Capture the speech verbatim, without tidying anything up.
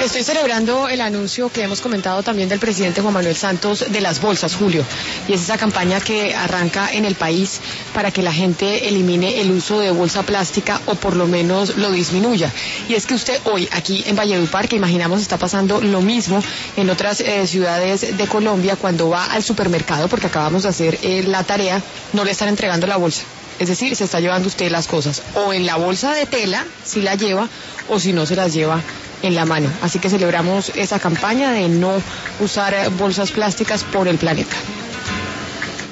Estoy celebrando el anuncio que hemos comentado también del presidente Juan Manuel Santos de las bolsas, Julio, y es esa campaña que arranca en el país para que la gente elimine el uso de bolsa plástica o por lo menos lo disminuya. Y es que usted hoy aquí en Valledupar, que imaginamos está pasando lo mismo en otras eh, ciudades de Colombia, cuando va al supermercado, porque acabamos de hacer eh, la tarea, no le están entregando la bolsa. Es decir, se está llevando usted las cosas o en la bolsa de tela, si la lleva, o si no se las lleva en la mano. Así que celebramos esa campaña de no usar bolsas plásticas por el planeta.